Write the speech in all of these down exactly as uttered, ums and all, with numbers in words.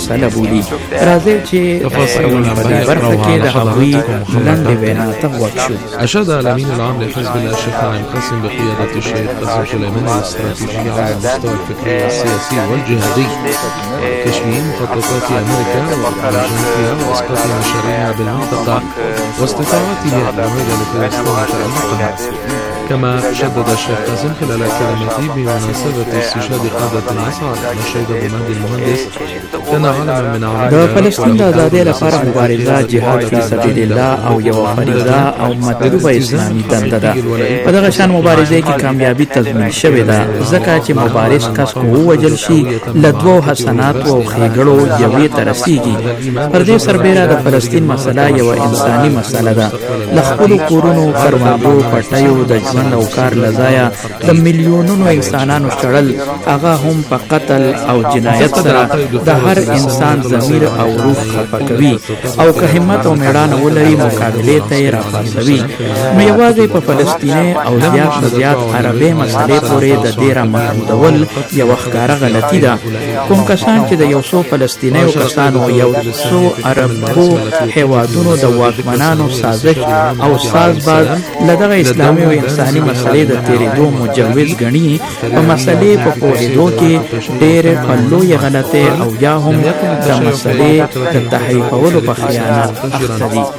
مسله بولي. راځي چې په دې برخه کې د هغوی لاندې وینا ته وکشو. أشاد الأمين العام لحزب الله الشيخ ناعم قاسم بقيادة الشيخ قاسم سليمان الاستراتيجية على المستوى الفكري والسياسي والجهادي، كشف مخططات أمريكا وأرجنتينا وإسقاط مشاريعها بالمنطقة واستطاعتها العمل لفلسطين وتأمقها. كما شدد الشيخ قاسم خلال كلمته بمناسبة استشهاد قادة النصارى أن الشهيد أبو مهدي المهندس كان علما من علامات د فلسطین د آزادۍ لپاره مبارزه جهاد فی سبیل الله او یو فریضه او مطلوبه اسلامي دنده ده. په دغه شان مبارزه کې کامیابی تضمین شوې ده ځکه چې مبارز کس کو ووجل شي له دوو حسناتو او ښېګړو یوې ته رسیږي. پر دې سربیره د فلسطین مسله یوه انساني مسله ده. له خپلو کورونو، کروندو، پټیو د ژوند او کار له ځایه د میلیونونو انسانانو شړل، هغه هم په قتل او جنایت سره د هر انسان ضمیر او روح خفه کوي او که همت او میړانه ولري مقابلې ته یې راپاڅوي. نو یوازې په فلسطیني او زیات نه زیات عربي مسلې پورې د دې رامحدودول یوه ښکاره غلطي ده. کوم کسان چې د یو څو فلسطینیو کسانو یو څو عربو هیوادونو د واکمنانو سازش او سازباز له دغه اسلامي او انساني مسلې د تېرېدو مجوز ګڼي، په مسلې په پوهېدو کې ډېرې په لویې غلطۍ او یا هم د مسلې د تحریفولو په خیانت اخته دي.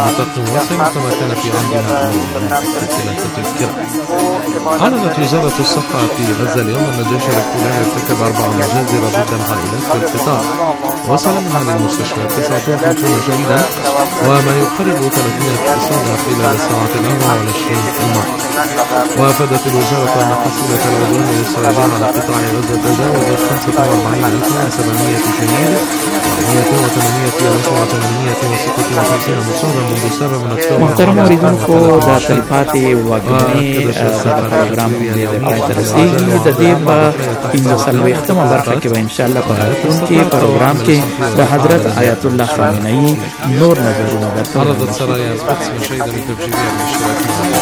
أعلنت وزارة الصحة في غزة اليوم أن الجيش الاحتلالي ارتكب أربع مجازر ضد العائلات في القطاع، وصل منها للمستشفى تسعة وخمسين شهيدا وما يقارب ثلاثين إصابة خلال الساعات الأربع والعشرين الماضية. وأفادت الوزارة أن حصيلة العدوان الإسرائيلي على قطاع غزة تجاوزت خمسة وأربعين ألف وسبعمائة شهيد ومئة وثمانية آلاف وثمانمائة وستة وخمسين مصابا منذ السابع من أكتوبر. محترم اوریدونکو، دا تلپاتې وګړي د پروګرام د پای ته رسېږي. د دې په پنځه څلوېښتمه برخه کې به انشاءالله په راتلونکي پروګرام کې د حضرت آیت الله خامنه‌ای نور نظرونه درته عرضت سرايا القدس مشاهدا تفجيريا بالاشتراك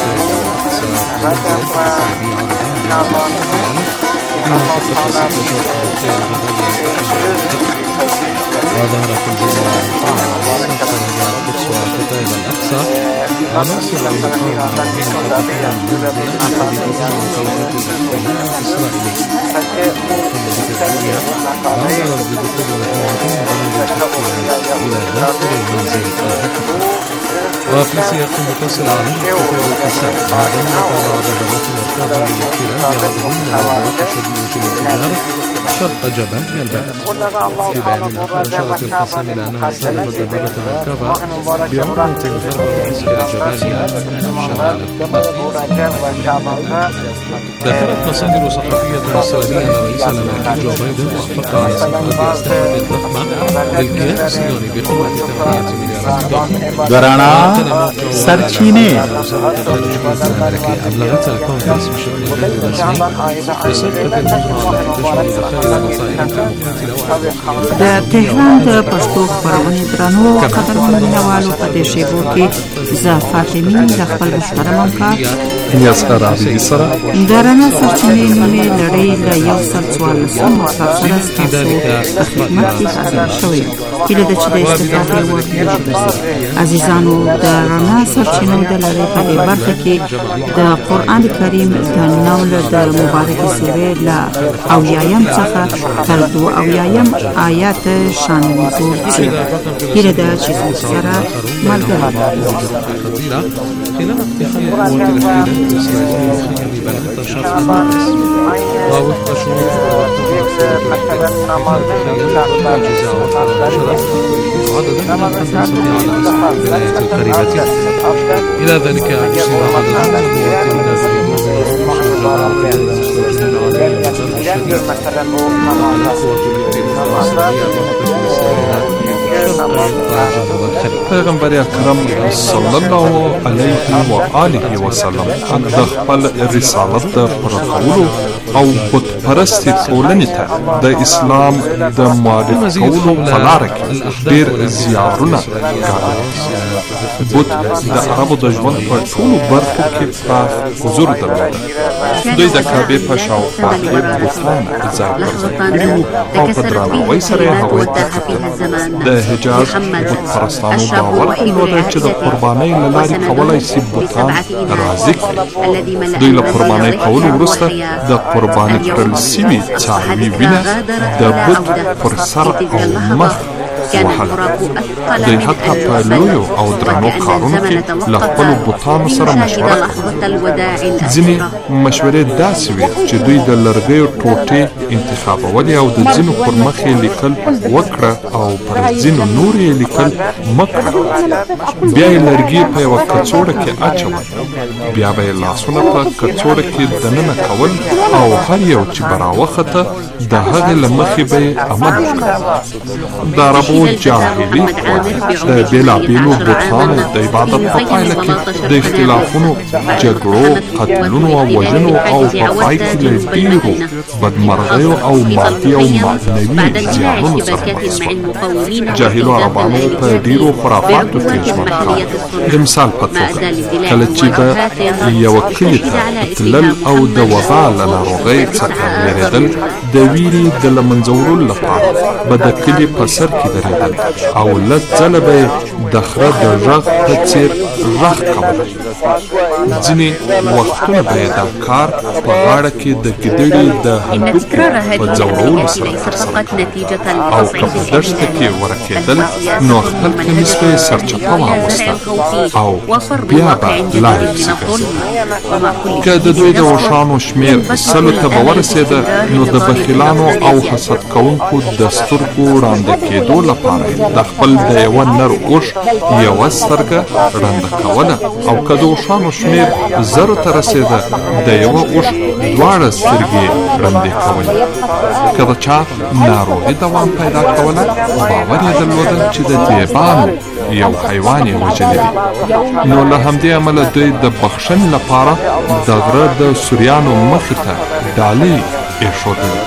وظهرت الجزيرة المحتلة القدس وقطاع الأقصى عناصر المقاومة من قطاع المنزل حديثة مخالفات الاحتلال الإسرائيلي وعبرت بدخول مجموعة من الاحتلال إلى داخل المنزل الحكومي. وفي سياق متصل عن احتفال الحساب بعدما تابع ضربات الاركاب للاحتلال بغضبن العدوات الشديدة الانفجار شرق جبهة البلد. في بيان آخر أشارت القسام إلى أنها استهدفت دبابة مركبة بعمرة غرب معسكر جباليا شمال القطاع. ذكرت مصادر صحفية إسرائيلية أن رئيس الأمريكي جو بايدن وافق على صفقة أسلحة ضخمة للكيان الصهيوني بقيمة ثمانية مليارات دولار. درانا سرچینه أبلغت الكونغرس بشكل غير رسمي بصفقة المجموعة التي تشمل دخل المصائب المقاتلة. د تهران د پښتو خبرونې درنو قدرمنو مینوالو په دې شیبو کې زه فاطمې د خپل محترم همکار یاسر عابدي سره درنه سرچینې نیمې لړۍ له یو سل څوارلسم مطلب سره ستاسو په خدمت کې حاضر شوی هیله ده چې د استفادې وړ وګرځي. عزیزانو، د رڼا سرچینو د لړۍ په دې برخه کې د قرآن کریم د نول د مبارکې سورې له اویایم څخه تر دوه اویایم آیات شان نزول شي. هیله ده چې سره ملګري خلال اقتحام قوات الاحتلال الإسرائيلي الخيمي بلدة شرق القدس ووفق شروط الجزاء والشرف وعددا من الخمسة على مساحة الولايات القريبة. إلى ذلك أجسم عددا من المواطنين في مشارجة القيادة المستوجبين عليهم الضرب الشديد على قوات الاحتلال الإسرائيلية بمنطقة الإسرائيلية پیغمبر اکرم صلی الله علیه و آله و سلم د خپل رسالت د پرخولو او بت پرستی ټولنې ته د اسلام د معرفي کولو په لاره کې ډېر زیارونه ګالل. بت د عربو د ژوند په ټولو برخو کې پراخ حضور درلود. دوی د کعبې په شاوخوا کې بتان ځای پر ځای کړي وو او په درناوي سره یې هغوی ته کتل. د حجاز بت پرستانو باور درلوده چې د قربانۍ له لارې کولی شي بوتان راضي کړي. دوی له قربانۍ کولو وروسته د قرباني کړل سوي څاروي وینه د بت پر سر او مخ وهله. دوی حتی په لویو او درنو کارونو کې له خپلو بوتانو سره مشوره کوله. ځینې مشورې داسې وې چې دوی د لرګیو ټوټې انتخابولې او د ځینو پر مخ یې لیکل وکړه او پر ځینو نور یې لیکل مه کړه. بیا یې لرګي په یوه کڅوړه کې اچول، بیا به یې لاسونه په کڅوړه کې دننه کول او هر یو چې به راوخته د هغې له مخې به یې عمل وکړه. د عربو جاهلي د بېلابېلو بتانو د عبادت په پایله کې د اختلافونو، جګړو، قتلونو او وژنو او په پای کې له ډېرو بدمرغیو او مادي او معنوي زیانونو سره مخ شول. جاهلو عربانو په ډېرو خرافاتو کې ژوند کاوه. د مثال په توګه کله چې به یوه کلي ته تلل او د وبا له ناروغۍ څخه وېرېدل، د ویرې د له منځه وړلو لپاره به د کلي په سر کې درېدل او لږ ځله به یې د خره د غږ په څېر غږ کولی. ځینې وختونه به یې دا کار په غاړه کې د ګیدړې د هډوکو په ځوړولو سره ترسره او که په دښته کې ورکېدل نو خپل کمیس به یې سرچپه واغوسته او بیا به لارې پسې ګرځېده. که د دوی د اوښانو شمېر سلو ته به ورسېده نو د بخیلانو او حسد کوونکو د سترګو ړانده کېدو لپاره د خپل د یوه نر اوښ یوه سترګه ړنده کوله، او که د اوښانو شمېر زرو ته رسېده د یوه اوښ دواړه سترګې ړندې کولې. که د چا ناروغي دوام پیدا کوله، باور یې درلوده چې د دیبانو یو حیوان یې وژلی دی. نو له همدې امله دوی د بخښنې لپاره د غره د سوریانو مخې ته ډالۍ ایښودلې.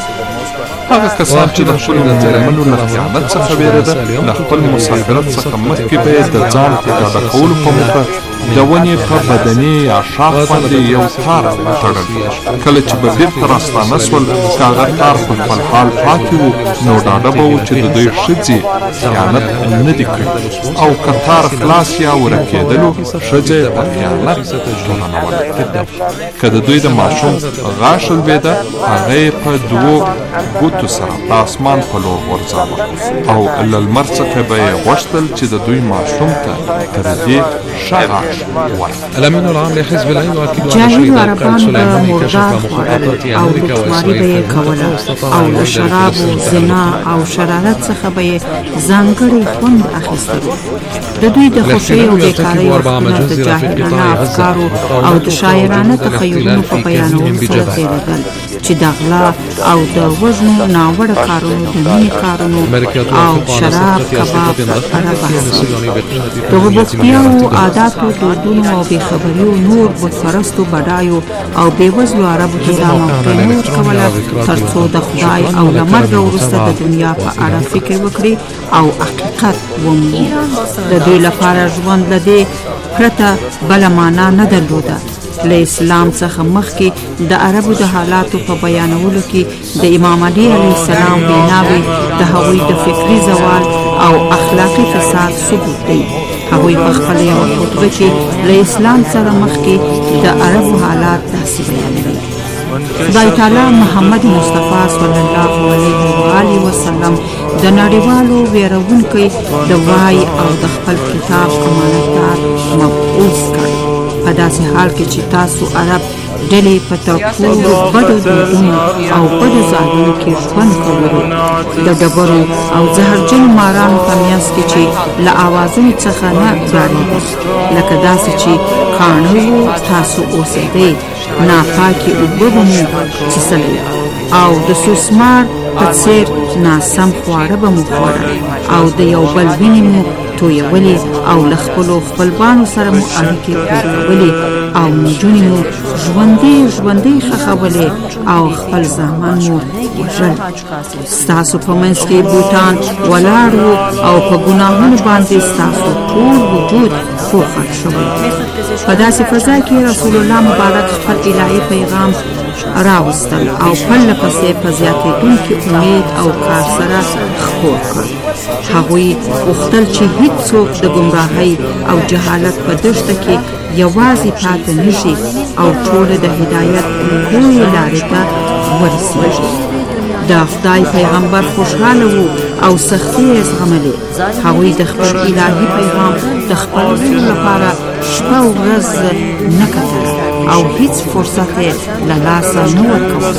هغه کسان چې د خپلو مېرمنو له خیانت څخه وېرېده، له خپل مسافرت څخه مخکې به یې د ځان ډاډه کولو په موخه د ونې په بدنې یا شاخ باندې یو تار تړل. کله چې به بېرته راستانه سول، که هغه تار په خپل حال پاتې و نو ډاډه به و چې د دوی ښځې خیانت نه دي کړي، او که تار خلاص یا ورکېدلو ښځه یې په خیانت تورنوله. که د دوی د ماشوم غاښ لوېده، هغه یې په دوو ګوتو سره د اسمان په لور غورځاوه او له لمر څخه به یې غوښتل چې د دوی ماشوم ته تر دې ښه غاښ الأمين العام لحزب الله يؤكد أن جاهلو الشهيد عربان به مردار خوړل او لوټماري به یې کوله او له شرابو، زنا او شرارت څخه به یې ځانګړی خوند اخیستلو. د دوی د خوښۍ او بیکارۍ وختونه د جاهلانه افکارو او د شاعرانه تخیلونو په بیانولو سره تېرېدل چې د غلا او د وژنو، ناوړه کارونو، د مینې کارونو او شراب، کباب په اړه بحث د غوبکتیاو، عاداتو، دودونو او بېخبریو نور بتپرستو بډایو او بېوزلو عربو ته دا موقع نه ورکوله تر څو د خدای او له مرګه وروسته د دنیا په اړه فکر وکړي او حقیقت ومومي. د دوی لپاره ژوند له دې پرته بله معنا نه درلوده. له اسلام څخه مخکې د عربو د حالاتو په بیانولو کې د امام علي علیه السلام ویناوې د هغوی د فکري زوال او اخلاقي فساد ثبوت دی. هغوی په خپله یوه خطبه کې له اسلام سره مخکې د عربو حالات داسې بیانوي: خدای تعالی محمد مصطفی صلی الله علیه و آله وسلم د نړیوالو ویرونکي د وای او د خپل کتاب امانتدار مبعوث کړ، په داسې حال کې چې تاسو عرب ډلې په تر ټولو بدو دودونو او بدو ځایونو کې ژوند کولو، د ډبرو او زهرجنو مارانو په میانځ کې چې له اوازونو څخه نه ډارېدل، لکه داسې چې کاڼه وو تاسو اوسېدئ، ناپاکې اوبه به مو څښلې او د سوسمار په څېر ناسم خواړه به مو خوړل او د یو بل وینې مو تویولې او له خپلو خپلوانو سره مو اړیکې پرېکولې او نجونې مو ژوندۍ ژوندۍ ښخولې او خپل زامن مو وژل. ستاسو په منځ کې بوټان ولاړ وو او په ګناهونو باندې ستاسو ټول وجود پوښل شوی. په داسې فضا کې رسول الله مبارک خپل الهي پیغام راوستل او پرله پسې په زیاتېدونکي امید او کار سره خپور کړ. هغوی غوښتل چې هیڅوک د ګمراهۍ او جهالت په دښته کې یوازې پاتې نشي او ټول د هدایت لویې لارې ته ورسېږي. د خدای پیغمبر خوشحاله وو او سختي یې زغملې. هغوی د خپل الهي پیغام د خپلولو لپاره شپه او ورځ نه کتل او هیڅ فرصت یې له لاسه نه ورکول.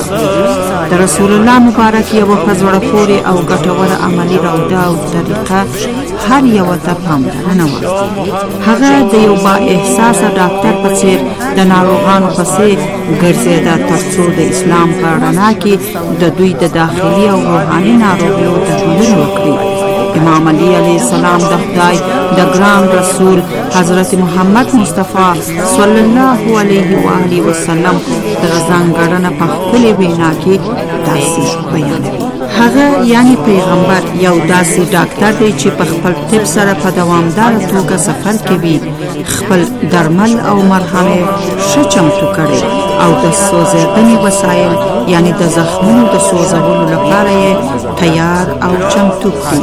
د رسول الله مبارک یوه په زړه پورې او ګټوره عملي روده او طریقه هر یوه ته پاملرنه وه. هغه د یو با احساسه ډاکټر په څېر د ناروغانو پسې ګرځېده تر څو د اسلام په رڼا کې د دوی د داخلي او روحاني ناروغیو درملنه وکړي. امام علی علیه السلام د خدای د ګران رسول حضرت محمد مصطفی صلی الله علیه و آله وسلم د ځانګړنه په خپلې وینا کې داسې بیانوي. هغه یعنی پیغمبر یو داسې ډاکټر دی چې په خپل طب سره په دوامداره توګه سفر کوي، خپل درمل او مرهم ښه چمتو کړي او د سوځېدنې وسایل یعنی د زخمونو د سوځولو لپاره یې تیار او چمتو کړي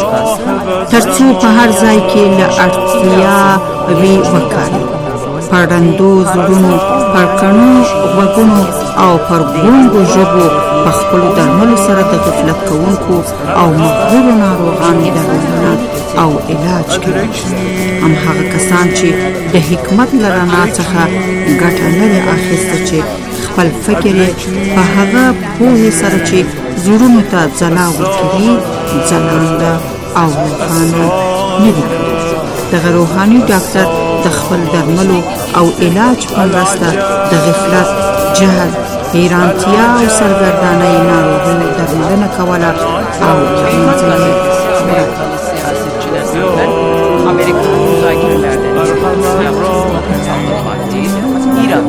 ترڅو په هر ځای کې له اړتیا وي وکړي. پر ړندو زړونو، پر کڼو غوږونو او پر ګونګو ژبو په خپلو درملو سره د غفلت کوونکو او مغرورو ناروغانو درملنه او علاج کوي. همهغه کسان چې د حکمت له رڼا څخه ګټه نه ده اخیسته چې خپل فکر یې په هغه پوهې سره چې زړونو ته ځلا ورکوي ځلانده او روښانه نه دي کړي. دغه روحاني ډاکټر د خپل درملو او علاج په مرسته د غفلت، جهل، حیرانتیا او سرګردانۍ ناروغیو درملنه کوله او له منځه یې وړله. Amerikan müzakerelerden İran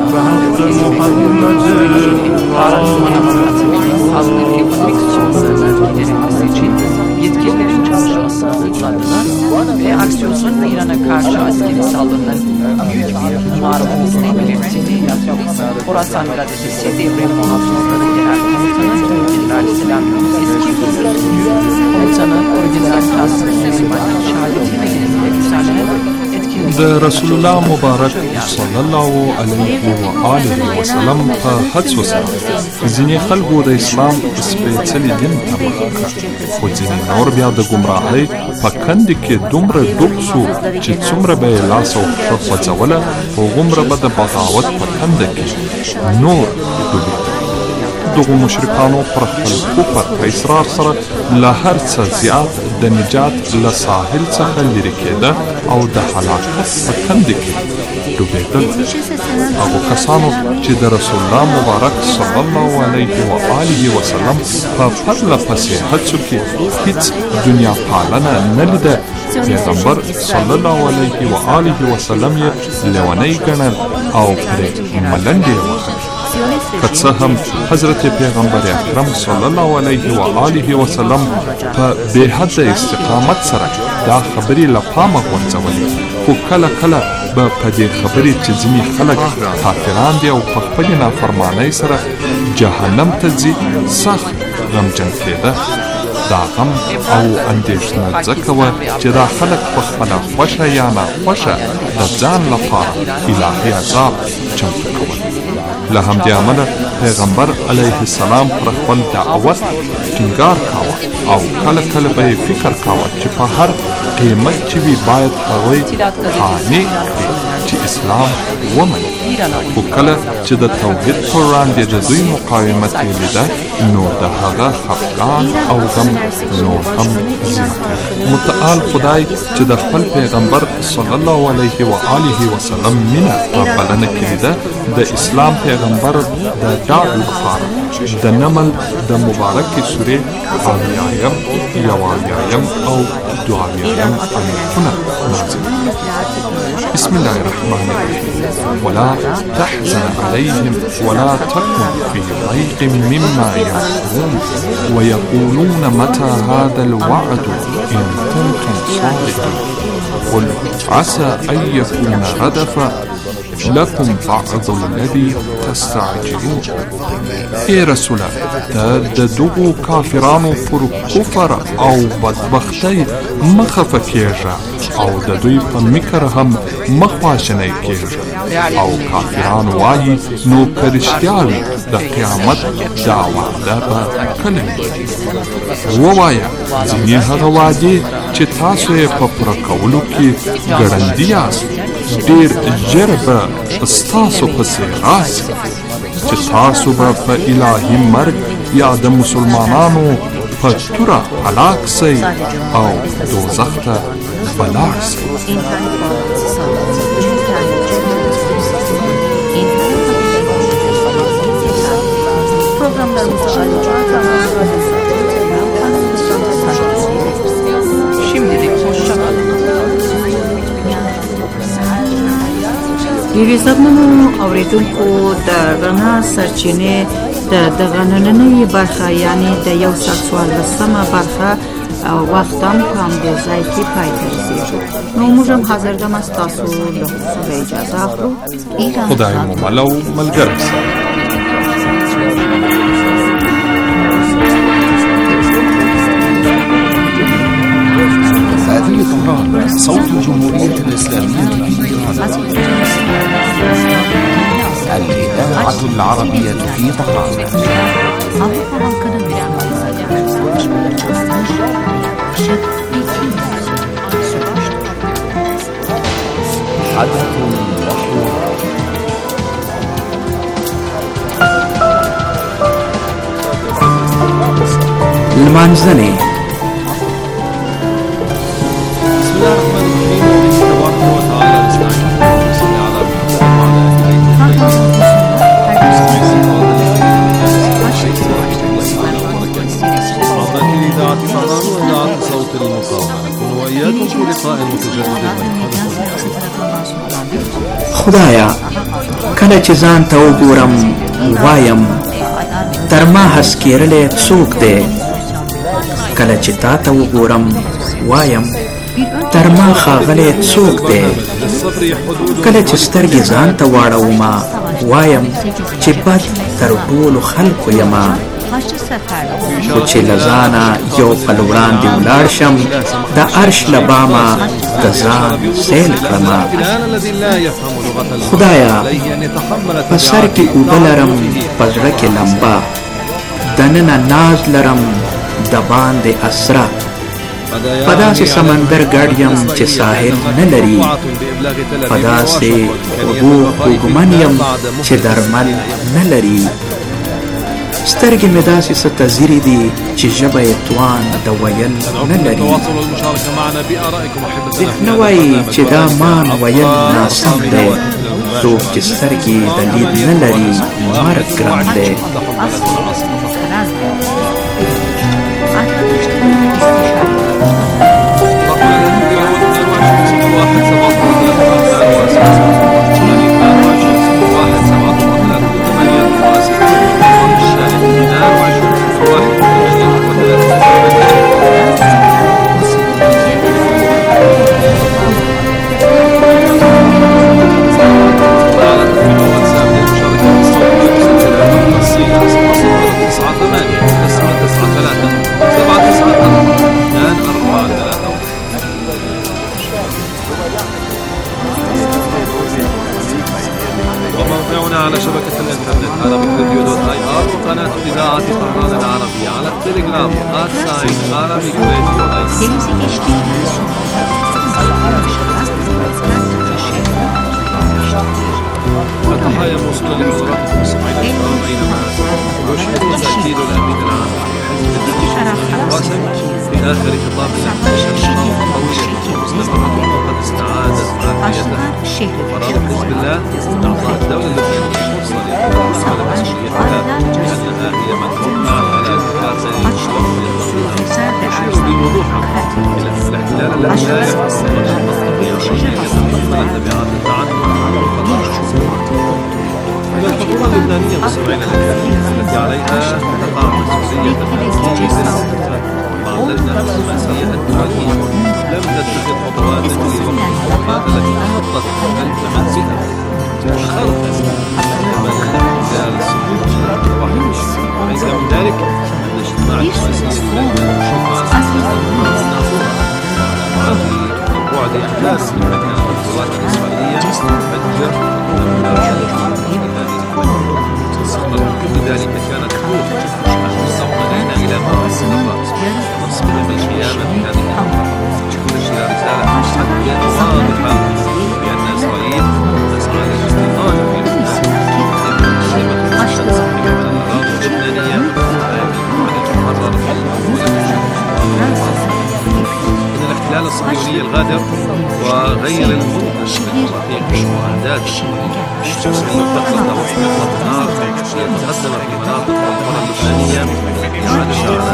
araştırmalarına katılmayı salgın ekonomik sorunlarının giderilmesi için yetkililerin çalışmasını hızlandırma ve aksiyonların İran'a karşı askeri saldırıların büyük bir numara olduğunu belirttiğini Horasan Gazetesi Devrim Muhafızları Genel Komutanı General Selam eski sözcüsü komutanı Orijinal Kasım Süleyman'ın şahitliğine gelince düzenlenen د رسول الله مبارک صلی الله علیه و آله وسلم په هڅو سره ځینې خلکو د اسلام سپېڅلي دین ته مخه کړه، خو ځینې نور بیا د ګمراهۍ په کندې کې دومره ډوب سو چې څومره به یې لاس او پښه خوځوله هغومره به د بغاوت په کنده کې نور ډوبېده. دغو مشرکانو پر خپل کفر په اصرار سره له هر څه زیات د نجات له ساحل څخه لرې کېده او د هلاکت په کندې کې ډوبېدل. هغو کسانو چې د رسول الله مبارک صلی الله علیه و آله وسلم په پرله پسې هڅو کې هیڅ دنیا پالنه نه لیده، پیغمبر صلی الله علیه و آله وسلم یې لیونی ګڼل او پرې ملنډې یې وهلې. که څه هم حضرت پیغمبر اکرم صلی الله علیه و آله وسلم په بې حده استقامت سره دا خبرې له پامه غورځولې، خو کله کله به په دې خبرې چې ځینې خلک کافران دي او په خپلې نافرمانۍ سره جهنم ته ځي سخت غمجن کېده. دا غم او اندېښنه ځکه وه چې دا خلک په خپله خوښه یا ناخوښه د ځان لپاره الهي عذاب چمتو کول. له همدې امله پیغمبر علیه السلام پر خپل دعوت ټینګار کاوه او کله کله به یې فکر کاوه چې په هر قیمت چې وي باید هغوی قانع کړي چې اسلام ومني. خو کله چې د توحید پر وړاندې د دوی مقاومت یې لیده نو د هغه خفګان او غم نور هم زیات. متعال خدای چې د خپل پیغمبر صلی الله علیه و آله وسلم مینه په بلنه کړې ده، د اسلام پیغمبر د ډاډ لپاره د نمل د مبارکې سورې اویایم، یوایم او دوهاویایم آیتونه نازل. بسم الله الرحمن الرحیم ولا تحزن عليهم ولا تكن في ضيق مما يمكرون ويقولون متى هذا الوعد إن كنتم صادقين قل عسى أن يكون ردفا لكم بعض الذي تستعجلون. ای رسوله ته د دغو کافرانو پر کفر او بدبختی مخفه کیږه او د دوی په مکر هم مخواشنی کیږه. او کافران وایي نو که رښتیا وي د قیامت دا وعده به کله وي؟ ووایه ځینې هغه وعدې چې تاسو یې په پوره کولو کې ګړندي یاست ډېر ژر به ستاسو پسې راسي چې تاسو به په الهي مرګ یا د مسلمانانو په توره هلاک سئ او دوزخ ته به لاړ سئ. عزتمنو اوریدونکو د رڼا سرچینې د دغه نننۍ برخه یعنی د یو سل څوارلسمه برخه وخت هم په همدې ځای کې پای ته رسېږو. نو موږ هم حاضر یم ستاسو له څخه اجازه اخلو. خدای مو مل او ملګری سه. هذه طهران صوت الجمهورية الإسلامية في إيران. الإذاعة العربية في طهران. حدث وحوار. المنزني خدایا کله چې ځان ته وګورم وایم تر ما هس کېرلی څوک دی، کله چې تا ته وګورم وایم تر ما ښاغلی څوک دی، کله چې سترګې ځان ته واړومه وایم چې بد تر ټولو خلکو یمه، خو چې له ځانه یو پل وړاندې ولاړ شم د عرش له بامه د ځان سیل کړمه. خدایا په سر کې اوبه لرم په زړه کې لمبه، دننه ناز لرم د باندې اسره، په داسې سمندر ګډ یم چې ساحل نه لري، په داسې اوبو خوږمن یم چې درمل نه لري، سترګې مې داسې څه ته ځیرې دي چې ژبه یې توان د ویل نه لري. نه وایي چې دا مان ویل ناسم دی، څوک چې سترګې د لید نه لري مرګ ګران دی. على شبكة الانترنت عربي فيديو دوت اي ار وقناة إذاعة طهران العربية على التليجرام آت ساين عربي فيديو اي التحايا موصولة لحضراتكم السمعين الكرام أينما يشير تأكيد الأمين العام قاسم في آخر خطاب له نشر قوية مستمرة وقد استعادت عافيته وقرار حزب الله إعطاء الدولة اللبنانية فرصة للتعامل على مسؤوليتها لأنها هي من توقع على كفاءة الشرطة يشير بوضوح إلى أن الاحتلال الذي لا يحصل ولا تستطيع أن يتحمل تبعات التعنت والخطر الشمولي. الحكومة اللبنانية مستمعين الكريم التي عليها تقع مسؤولية تنفيذ الاستثمار مع اللجنة الخماسية الدولية لم تتخذ خطوات لوقف الحركات التي تخطت ألف منزلة من ذلك أن اجتماع المؤسسين بعد إحداث القوات الإسرائيلية فجر لذلك كانت تقول نحن لدينا إلى ما نصبر بالقيامة بهذه تشير رسالة واضحة بأن إسرائيل تسعى للاستيطان في إن الاحتلال الصهيوني الغادر وغير المتوافق وأعداد يتقدم في مناطق القرى اللبنانية لإعادة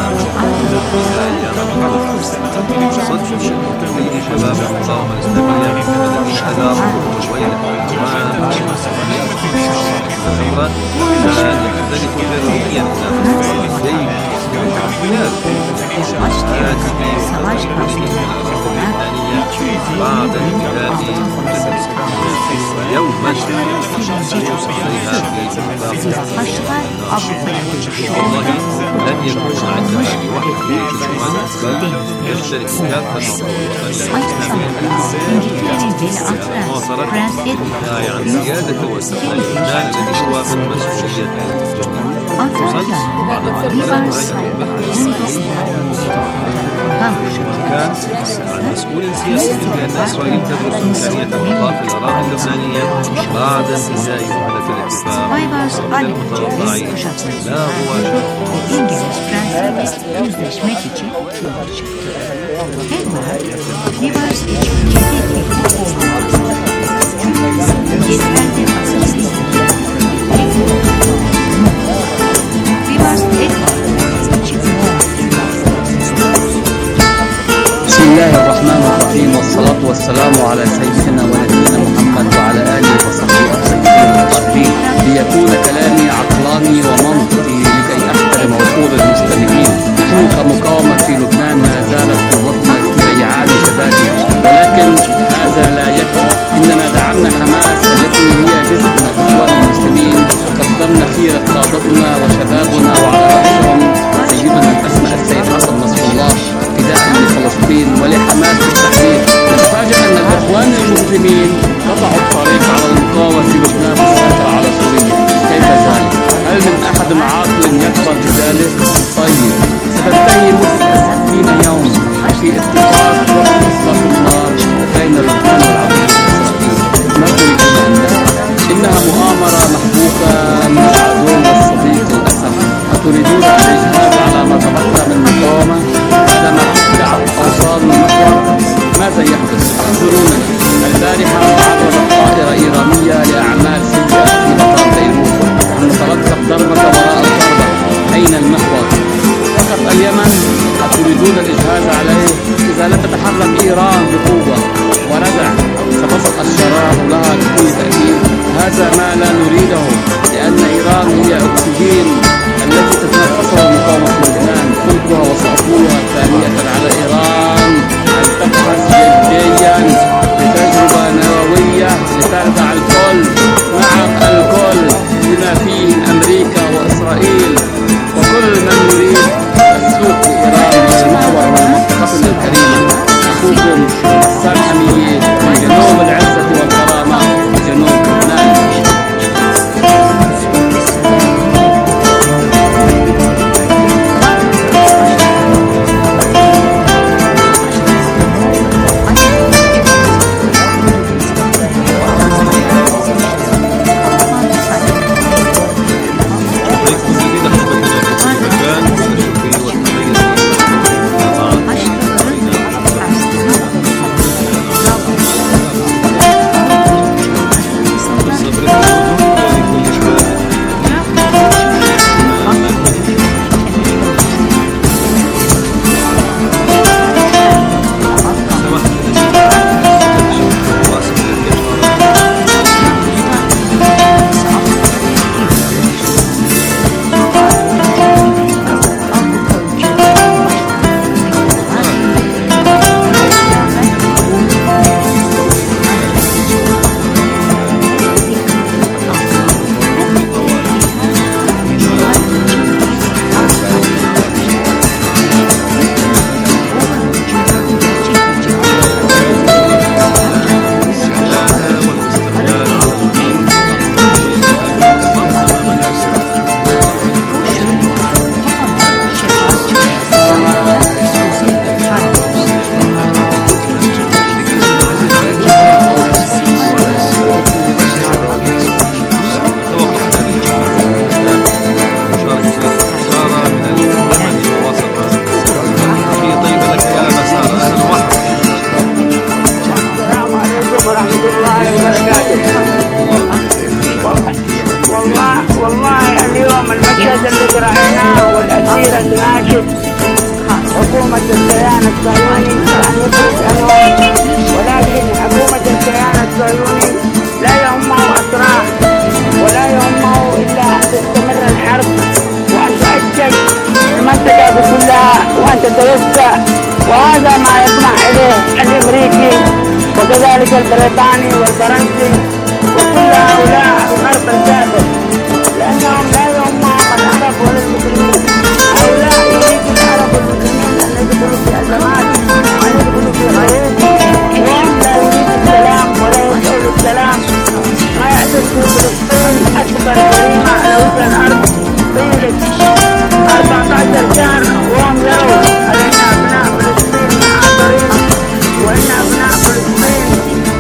على صد تقليد شباب المقاومة الإسلامية الذين أداروا وإلى العنوان الثورة يختلف جذريا بعد انتهاء يوما والله لن يكون عندها لوحده بل يشترك كافة المواصلة النهاية عن زيادة واستقلال لبنان الذي هو من مسؤولية كان عن مسؤول سياسي بأن إسرائيل تدرس إمكانية إضافة الأراضي اللبنانية بعد انتهاء وحدة الاتفاق المتوقع لا بسم الله الرحمن الرحيم، والصلاة والسلام على سيدنا ونبينا محمد وعلى آله وصحبه الطيبين الطاهرين. ليكون كلامي عقلاني ومنطقي لكي أحترم عقول المستمعين. حروب المقاومة في لبنان ما زالت تضغطنا في إعادة شبابها، ولكن هذا لا يكفي. إننا دعمنا حماس التي هي جزء من الإخوان المسلمين، قدمنا خيرة قادتنا وشبابنا وعلى رأسهم سيدنا الأسمى السيد حسن نصر الله فداء لفلسطين ولحماس بالتحديد. نتفاجأ أن الإخوان المسلمين قطعوا الطريق على المقاومة في لبنان والسيطرة على سوريا. كيف ذلك؟ هل من أحد عاقل يكبر بذلك؟ طيب، ستنتهي مدة ستين يوم في اتفاق وقت إطلاق النار بين لبنان والعراق. ما تريدون أن نفعل؟ إنها مؤامرة محبوكة من العدو والصديق للأسف. أتريدون الإجهاز على ما تبقى من مقاومة؟ هذا ما اتبعت أوصال المحور. ماذا يحدث؟ أخبرونني. البارحة تعرضت طائرة إيرانية لأعمال سيئة في مطار بيروت، ونترقب ضربة وراء الضربة. أين المحور؟ فقط اليمن. أتريدون الإجهاز عليه؟ إذا لم تتحرك إيران بقوة وردع ستسقط الشرار لها بكل تأكيد. هذا ما لا نريده، لأن إيران هي أكسجين التي تتنفسها المقاومة في لبنان. قلتها وسأقولها ثانية على إيران أن تبحث جديا بتجربة نووية لتخدع الكل مع الكل بما فيه أمريكا وإسرائيل وكل من يريد السوق لإيران والمحور والمنطقة الكريمة. أخوكم السرحمية من جنوب العزة والكرامة جنوب لبنان. البريطاني والفرنسي وكل هؤلاء الغرب الكافر، لأنهم لا يهمهم العرب ولا المسلمين. هؤلاء يريد العرب والمسلمين أن يدخلوا في أزمات وأن يدخلوا في حروب، وهم لا يريد السلام ولا يدخلوا السلام. ما يحدث في فلسطين أكبر جريمة على وجه الأرض طيلة أربعة عشر شهر، وهم يروا أن أبناء فلسطين معاصرين وأن أبناء فلسطين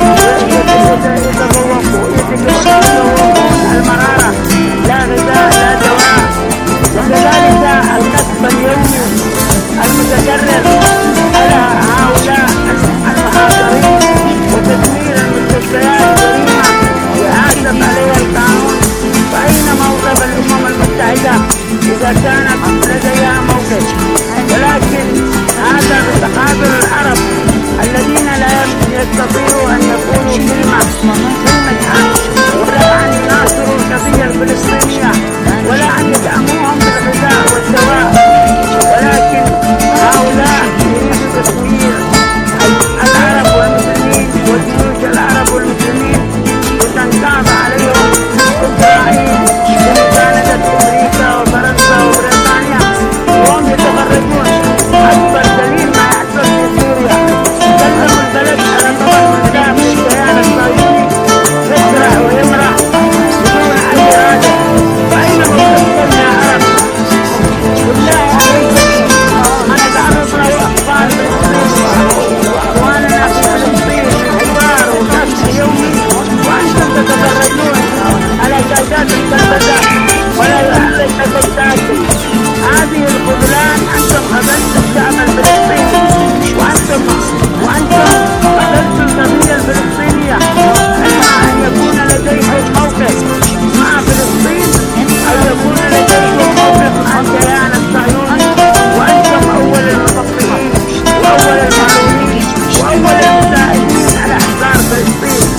يتفوقوا يتفوقون المرارة، لا غذاء لا دواء. وكذلك الكسب اليومي المتكرر على هؤلاء المحاصرين وتدمير المستشفيات جريمة يحاسب عليها القانون. فأين موقف الأمم المتحدة إذا كانت لديها موقف؟ ولكن هذا بتقابل العرب الذين لا يستطيعوا أن يقولوا كلمة كلمة حق، ولا أن يناصروا القضية الفلسطينية، ولا أن يدعموهم بالغذاء والدواء. ولكن هؤلاء يريدوا تدمير العرب والمسلمين وجيوش العرب والمسلمين، وتنقض عليهم إسرائيل بمساندة أمريكا وفرنسا وبريطانيا، وهم يتفرجون. أكبر دليل ما يحدث في سوريا، سلموا البلد على طبق من ذهب للكيان الصهيوني يزرع ويمرح بدون أي إرادة. فأين موقفكم يا عرب؟ بالله عليكم أنا تعرضنا وأطفال فلسطين وأخواننا في فلسطين حوار وكسر يومي، وأنتم تتفرجون على شاشات التلفزة ولا يحدث حدثاتكم. هذه الخذلان أنتم خذلتم الشعب الفلسطيني، وأنتم وأنتم خذلتم القضية الفلسطينية. إما أن يكون لديكم موقف مع فلسطين أو يكون لديكم موقف مع الكيان الصهيوني، وأنتم أول المبطلين وأول المعلومين وأول المساعدين على إحضار فلسطين.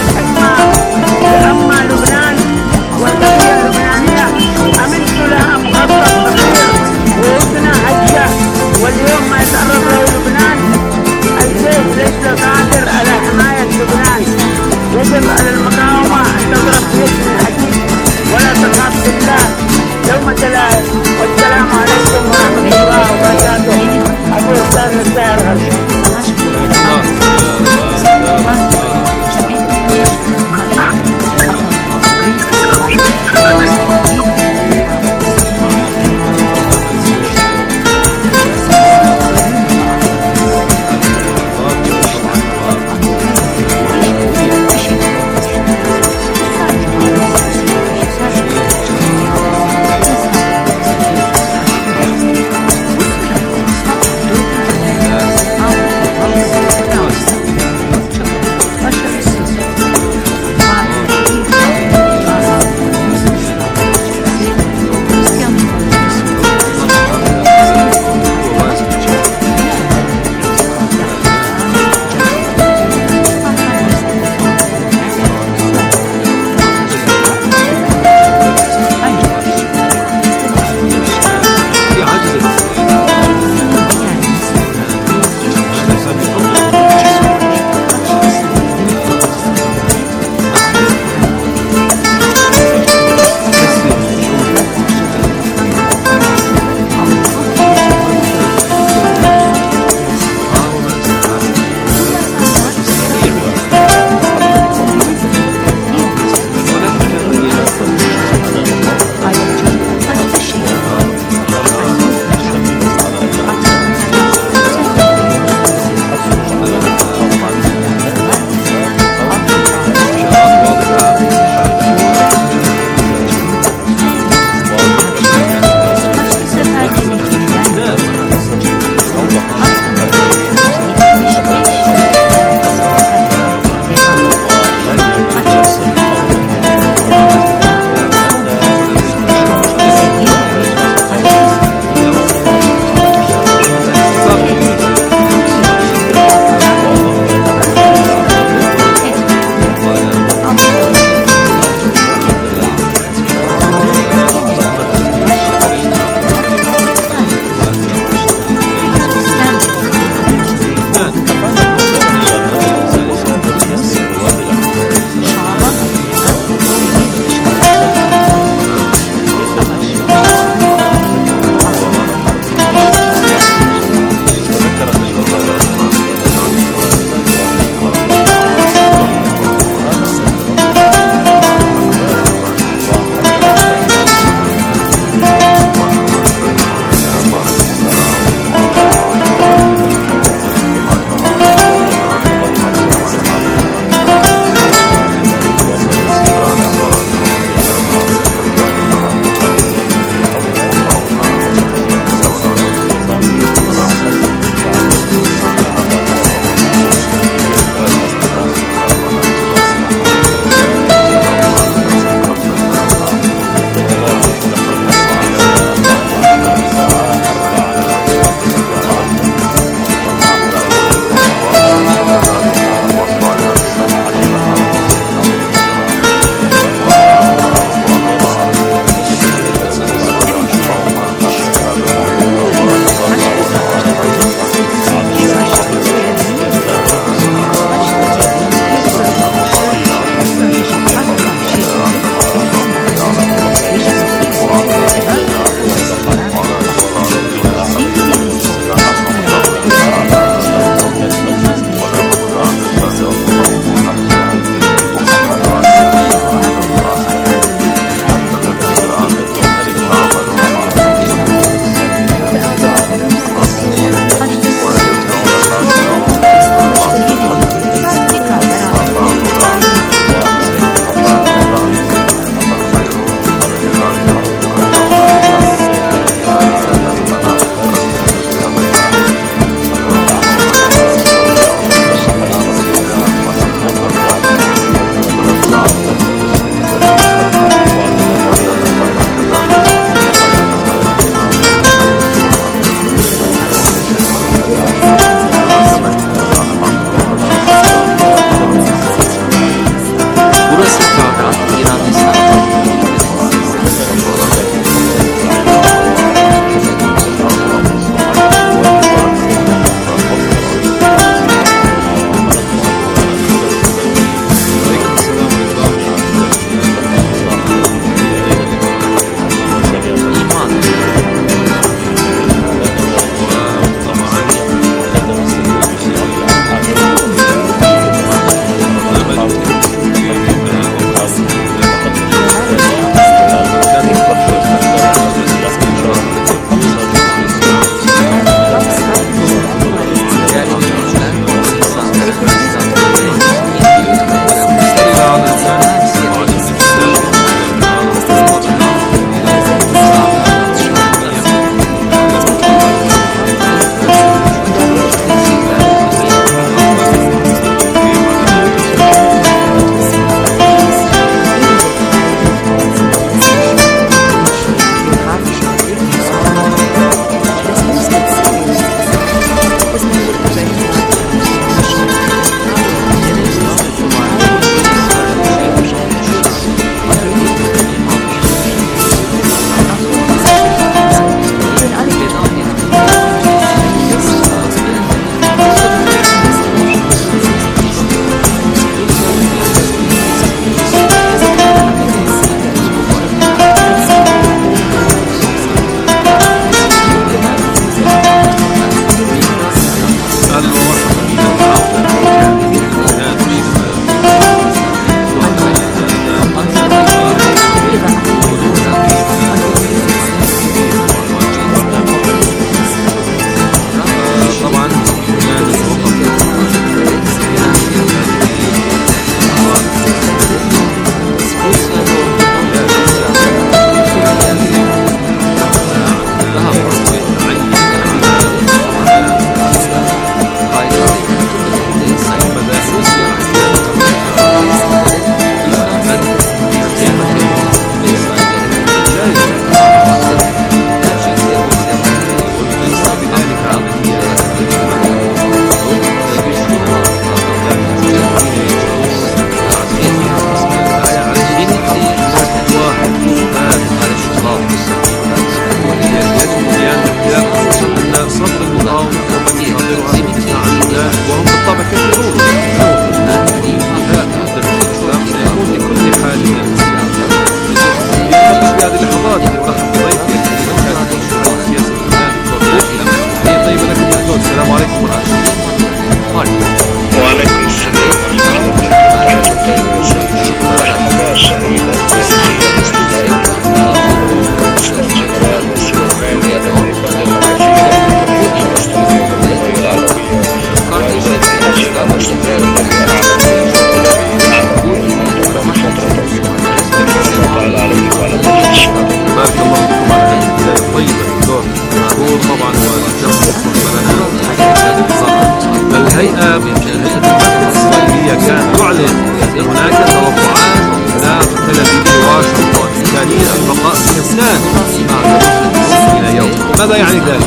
أما لبنان والقضية اللبنانية عملت لها مخطط صغير ووزنها هجة، واليوم ما يتعرض له لبنان الجيش ليس قادر على حماية لبنان. يجب على المقاومة أن تضرب باسم الحديد ولا تخاف بالله يوم تلاهي. والسلام عليكم ورحمة الله وبركاته. أبو أستاذ الساهر غرشي. ماذا يعني ذلك؟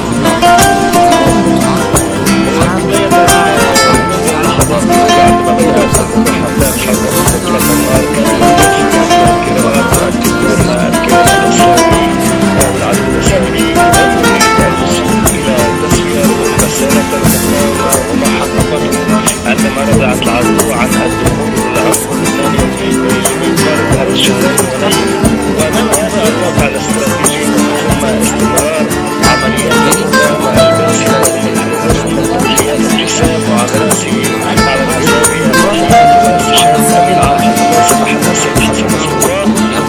عندما رجعت العدو عن الدخول العفو الثاني وارد هذا الشهر ونمى هذا الوضع الاستراتيجي ثم استمرار عمليات الانقسام وعلى السير على الاسابيع واستشهاد العاقل وصبح النصر حسب الصورات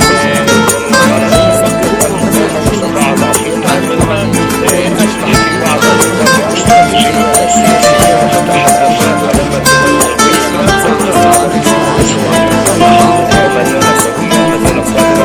بعض عصير منها أجل في بعض الاستراتيجية السياسية وتحدث على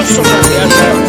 خاصة لأن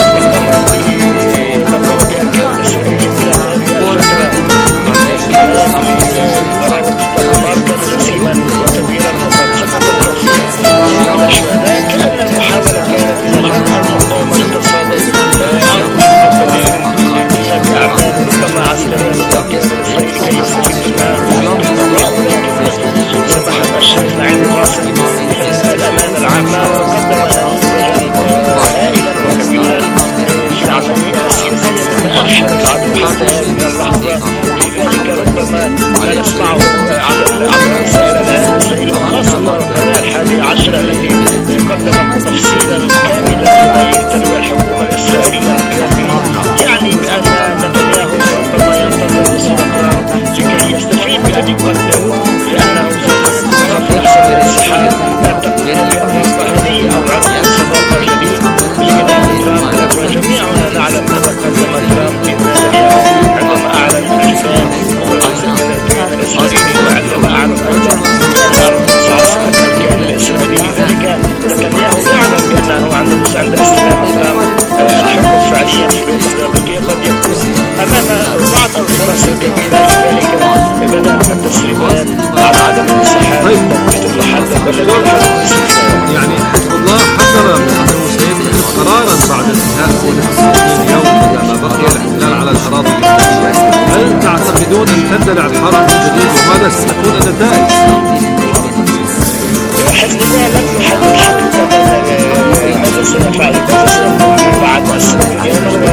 يعني حزب الله حذر من أحد المسلمين قرارا بعد انتهاء ستين يوم إذا ما بقي الاحتلال على الأراضي اللبنانية. هل تعتقدون أن تندلع الحرب من جديد وماذا ستكون النتائج؟ حزب الله لم يحدد حقيقة ماذا سيفعل بعد السنة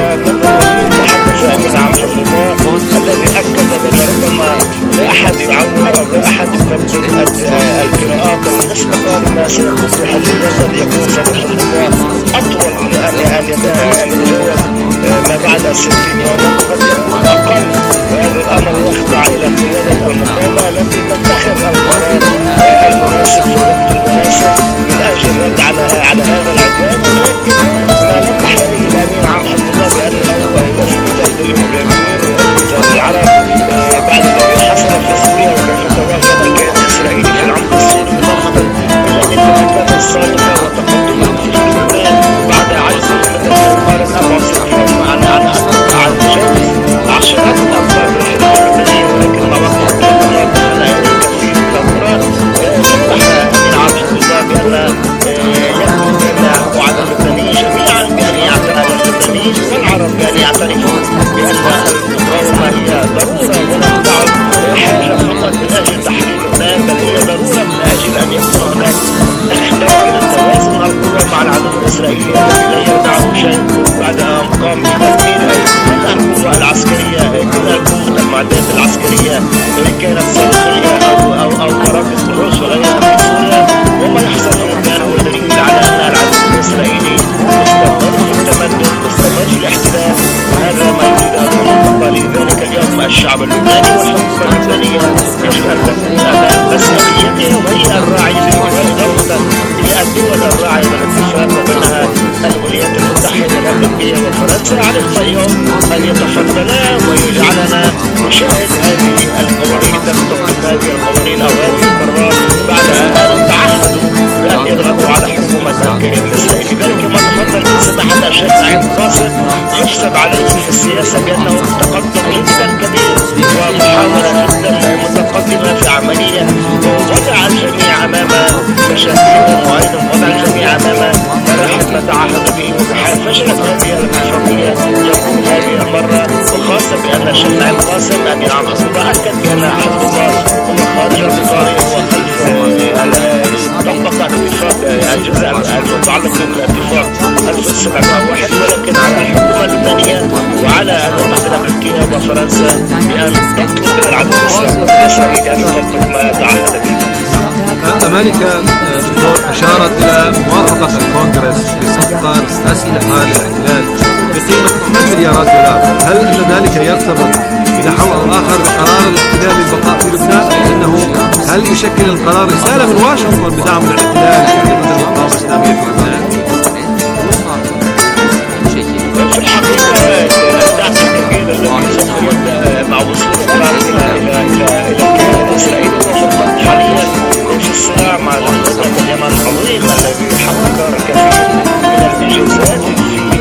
يتحدث عن حزب الله الذي أكد بأن ربما لا أحد يعود أو لا أحد يفضل القراءات بالنسبة لما سيكون في حزب الله قد يكون سبب حزب الله أطول من أن يتجاوز ما بعد الستين يوم قد يكون أقل، وهذا الأمر يخضع إلى قيادة المقاومة التي تتخذ القرار المناسب في الوقت المناسب من أجل الرد على على هذا العدوان. ولكن ما لم يحتوي الأمين عام حزب الله بأنه هو يمثل تدريب العرب بعد ما حصل في سوريا وكيف تواجد الكيان الإسرائيلي في العمق السوري مضافة إلى الانتهاكات السابقة وتقدم في لبنان بعد عجز من القرن أربعة وستين عن عن عن تجاوز عشرات الأمتار اللبنانية، ولكن ما وقت القرار لا يكفي القرار يفتح من عام حزب الله بأن يكون بأن وعد اللبنانيين جميعا بأن يعتنقوا اللبنانيين والعرب بأن يعترفوا بأن المقاومة هي ضرورة ولا تعد حاجة فقط من أجل تحرير لبنان، بل هي ضرورة من أجل أن يكون هناك نوع من التوازن القوى مع العدو الإسرائيلي الذي لا يدعه شيء بعد أن قام بتدمير كل القوى العسكرية كل القوى المعدات العسكرية إن كانت صاروخية أو أو أو قرابة بروس وغيرها في سوريا. وما يحصل في لبنان هو دليل على أن العدو الإسرائيلي مستمر في التمدد مستمر في الاحتلال، وهذا ما يريد أن يقضى. لذلك اليوم الشعب اللبناني والحكومة اللبنانية يجب أن تكون أمام مسؤوليته وهي الراعي والدولة هي الدول الراعية والاتفاق وبينها الولايات المتحدة الأمريكية وفرنسا على اليوم أن يتفضلا ويجعلنا نشاهد هذه القوانين تطبق هذه القوانين أو هذه القرارات بعد أن تعهدوا بأن يضغطوا على حكومة الكيان الإسرائيلي. ذلك ما تفضل سمح لنا الشيخ سعيد قاسم يحسب عليه في السياسة بأنه تقدم جدا كبير ومحاولة جدا متقدمة في عملية ووضع الجميع أمام مشاكلهم وأيضا وضع الجميع أمام مراحل ما تعهدوا به، وبحال فشلت هذه الاتفاقية يكون هذه المرة، وخاصة بأن الشيخ سعيد قاسم أمين عام حزب الله أكد بأن حزب الله هو خارج الإطار وخلف طبق الاتفاق الجزاء المتعلق بالاتفاق ألف وتسعمائة وواحد، ولكن على الحكومة اللبنانية وعلى الولايات الأمريكية وفرنسا بأن تطلب من العدو الإسرائيلي أن تطبق ما تعهد به. أمريكا أشارت إلى موافقة الكونغرس بصفقة أسلحة للاحتلال بقيمة ثمانية مليارات دولار. هل أن ذلك يرتبط بنحو أو آخر بقرار الاحتلال للبقاء في لبنان؟ لأنه هل يشكل القرار رسالة من واشنطن بدعم الاحتلال في ضد المقاومة الإسلامية في لبنان؟ في الحقيقة الدعم الكبير الذي سوف يبدأ مع وصول القرار إلى إلى إلى الكيان الإسرائيلي وفرضت حاليا في الصراع مع القوات اليمن العظيم الذي حقق الكثير من الإنجازات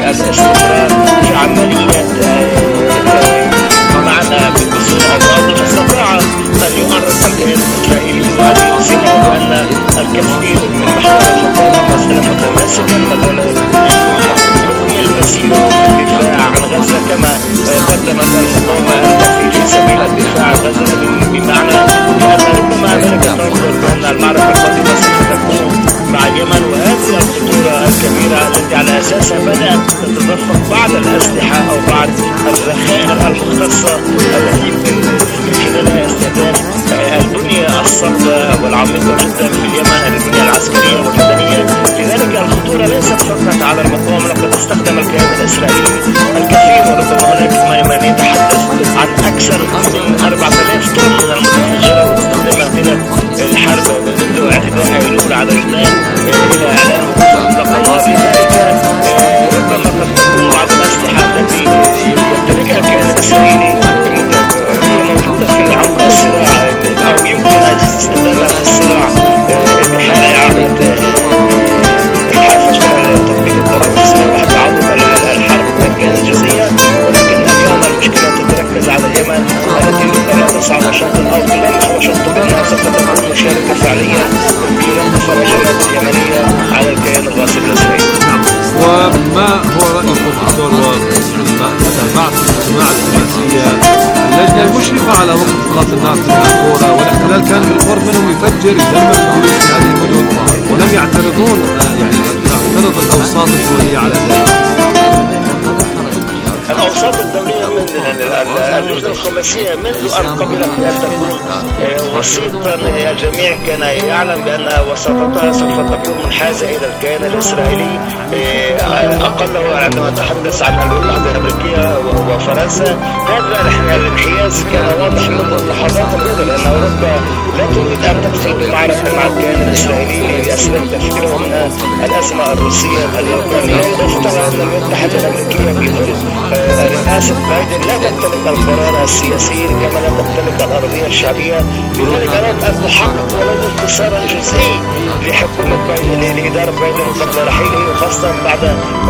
الاستمرار في عملية معنا بصورة أو بأخرى، استطاع أن يؤرخ الكيان الإسرائيلي وهذه الصفة بأن الكثير من محور الحكومة مسألة متماسكة يبني المسيرة للدفاع عن غزة كما قدمت الحكومة الكثير في سبيل الدفاع عن غزة، بمعنى أن ربما أمريكا تنظر بأن المعركة القادمة ستكون مع اليمن، وهذه الخطورة الكبيرة التي على أساسها بدأت تتدفق بعض الأسلحة أو بعض الذخائر المختصة التي يمكن من خلالها استخدام البنية الصلبة والعميقة جدا في اليمن، البنية العسكرية والمدنية. لذلك الخطورة ليست فقط على المقاومة، لقد استخدم الكيان الإسرائيلي الكثير، وربما هناك ما يتحدث عن أكثر من أربعة آلاف طن من المتفجرات استخدمها خلال الحرب منذ اعتداء أيلول على لبنان إلى إعلان وقوع. لذلك ربما قد تكون بعض الأسلحة التي يمتلكها الكيان الإسرائيلي موجودة في عمق الصراع، أو يمكن أن تستخدمها في الصراع بحال إعادة الحافز على تطبيق الضرب بعد تعرض الحرب الجزائرية. ولكن اليوم المشكلة تتركز على اليمن التي ربما تسعى نشاطا أو تلامس نشاط بأنها سوف تكون مشاركة فعلية في رفع الفرجات اليمنية على الكيان الغاصب الإسرائيلي. وما هو رأيكم دكتور وما تابعت الاجتماع الدبلوماسية اللجنة المشرفة على وقف إطلاق النار في الكورة والاحتلال كان بالقرب منهم يفجر يدمر الجيوش في هذه المدن ولم يعترضون، يعني تعترض الأوساط الدولية على ذلك؟ الأوساط الدولية من اللجنة الخماسية منذ أن قبلت أن تكون وسيطا، الجميع كان يعلم بأن وساطتها سوف تكون منحازة إلى الكيان الإسرائيلي، أقله عندما تحدث عن الولايات المتحدة الأمريكية وفرنسا. هذا الانحياز كان واضح منذ اللحظات الأولى، لأن أوروبا لا تريد أن تدخل بمعركة مع الكيان الإسرائيلي لأسباب تفكيرها منها الأزمة الروسية الأوكرانية. ترى أن الولايات المتحدة الأمريكية بظل رئاسة بايدن لا تمتلك القرار السياسي كما لا تمتلك الأرضية الشعبية، لذلك أراد أن تحقق ولو انتصارا جزئي لحكومة بايدن لإدارة بايدن قبل رحيله، وخاصة بعد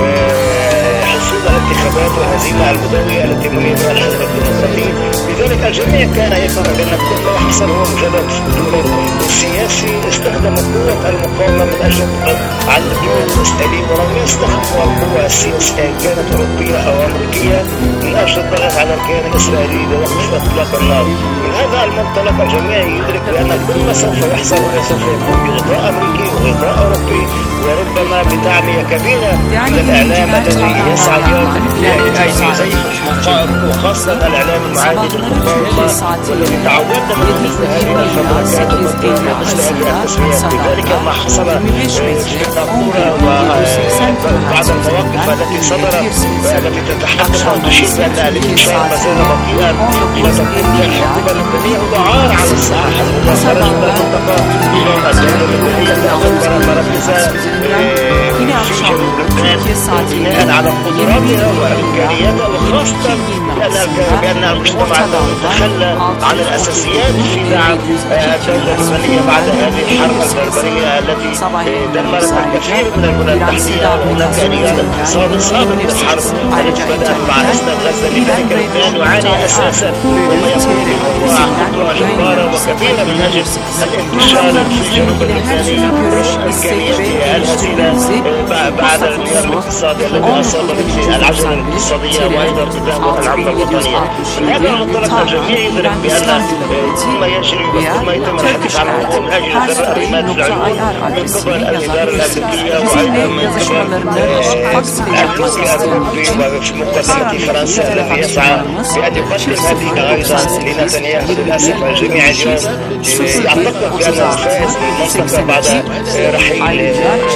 حصول الانتخابات والهزيمة المدوية التي منيبها الحزب الديمقراطي. لذلك الجميع كان يفهم بأن كل ما حصل هو مجرد دور سياسي، استخدم قوة المقاومة من أجل الضغط على الجيش الإسرائيلي، ولم يستخدموا القوة السياسية إن كانت أوروبية أو أمريكية من أجل الضغط على الكيان الإسرائيلي لوقف إطلاق النار. من هذا المنطلق الجميع يدرك بأن كل ما سوف يحصل هو سوف يكون بغطاء أمريكي وغطاء أوروبي، وربما بدعمية كبيرة من الإعلام الذي يسعى اليوم لأي زيف المقاومة، وخاصة الإعلام المعادي للمقاومة والذي تعودنا من مثل هذه الفبركات والتطبيق مثل هذه التسميات. لذلك ما حصل في الدارفور وبعض المواقف التي صدرت والتي تتحدث أو تشير بأن الانتشار ما زال بطيئا فتكون الحكومة اللبنانية هو عار على الساحة، وما خرج من المنطقة اليوم الدولة اللبنانية تأخذ مراكزها في جنوب لبنان بناء على قدراتها وإمكانياتها، وخاصة بأن المجتمع الدولي تخلى عن الأساسيات في دعم الدولة اللبنانية بعد هذه الحرب البربرية التي دمرت الكثير من البنى التحتية، وهناك أنيات اقتصاد سابق للحرب التي بدأت مع أسد غزة. لذلك لبنان يعاني أساسا وما يقوم به هو خطوة جبارة وكبيرة من أجل الانتشار في الجنوب اللبناني إمكانياتها الهزيلة بعد الانهيار الاقتصادي الذي أصاب به العجلة الاقتصادية وأيضا تدهور العملة الوطنية. من هذا المنطلق الجميع يدرك بأن كل ما يجري وكل ما يتم الحديث عنه هو من أجل درء الرماد في العيون من قبل الإدارة الأمريكية وأيضا من قبل الأمريكي الأوروبي وفي مقابلة فرنسا الذي يسعى بأن يقدم هذه أيضا لنتنياهو. للأسف الجميع اليوم يعتقد بأن الفائز بالمنطقة بعد رحيل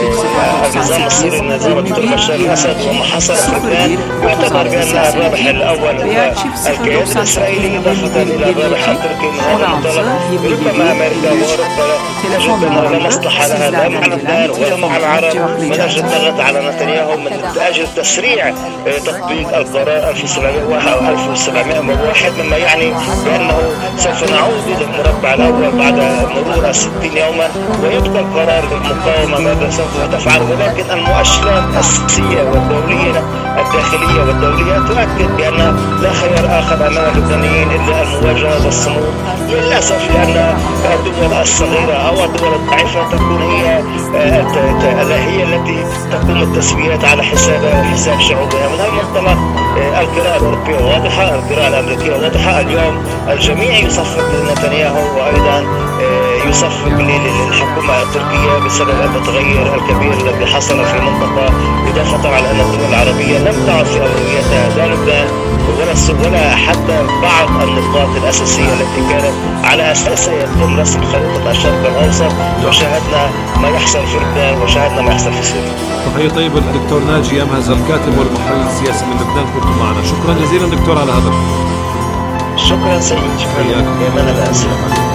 النظام السوري النظام الدكتور بشار الأسد وما حصل في لبنان يعتبر بأن الرابح الأول هو الكيان الإسرائيلي إضافة إلى الرابح التركي. من هذا المنطلق ربما أمريكا وأوروبا تجد أنه لا مصلحة لها لا مع لبنان ولا مع العرب من أجل الضغط على نتنياهو من أجل تسريع تطبيق القرار ألف وسبعمائة وواحد، مما يعني بأنه سوف نعود إلى المربع الأول بعد مرور ستين يوما ويبقى القرار للمقاومة ماذا سوف تفعل. ولكن المؤشرات السياسية والدولية الداخلية والدولية تؤكد بأن لا خيار آخر أمام اللبنانيين إلا المواجهة والصمود. للأسف لأن الدول الصغيرة أو الدول الضعيفة تكون هي هي التي تقوم التسويات على حسابها وحساب شعوبها. من المنطلق القراءة الأوروبية واضحة، القراءة الأمريكية واضحة. اليوم الجميع يصفق لنتنياهو وأيضا يصفق للحكومة التركية بسبب التغير الكبير الذي حصل في المنطقة، إضافة على أن الدول العربية لم تعد في أولويتها لا لبنان ولا ولا حتى بعض النقاط الأساسية التي كانت على أساسها يتم رسم خريطة الشرق الأوسط. وشاهدنا ما يحصل في لبنان وشاهدنا ما يحصل في سوريا. تحية طيبة الدكتور ناجي أمهز الكاتب والمحلل السياسي من لبنان، كنتم معنا. شكرا جزيلا دكتور على هذا. شكرا سيد. شكرا يا من الأسئلة.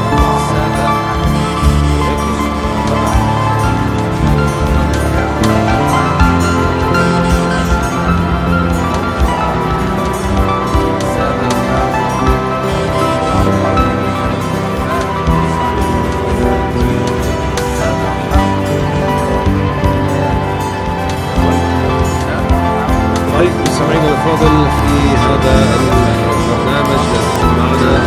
في هذا البرنامج معنا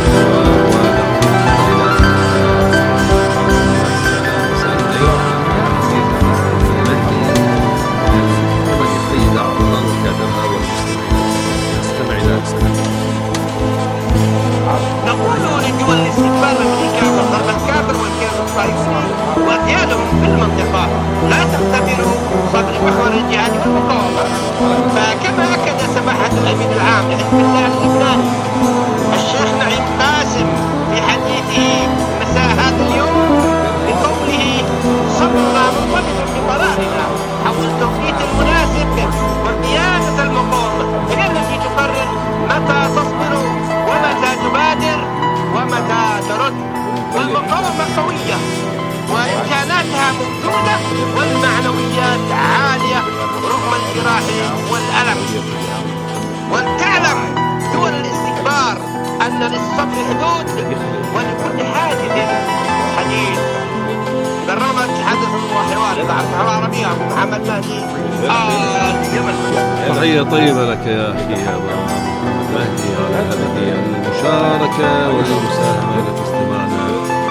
نقول لدول الاستقبال الامريكي والضرب الكافر والكيان الصهيوني واغتيالهم في المنطقه لا تختبروا صدر محور الجهاد والمقاومه. فكما اكد سماحه الامين العام لحزب الله اللبناني الشيخ نعيم قاسم في حديثه مساء هذا اليوم بقوله: صبرنا منضبط بقرارنا حول التوقيت المناسب وقياده المقاومه هي التي تقرر متى تصبر ومتى تبادر ومتى ترد. والمقاومة قوية وإمكاناتها موجودة والمعنويات عالية رغم الجراح والألم. ولتعلم دول الاستكبار أن للصبر حدود ولكل حادث حديث. برنامج حدث وحوار إذاعة الحوار العربية أبو محمد مهدي آل يمن. تحية طيبة لك يا أخي مهدي على هذه المشاركة والمساهمة التي استمعنا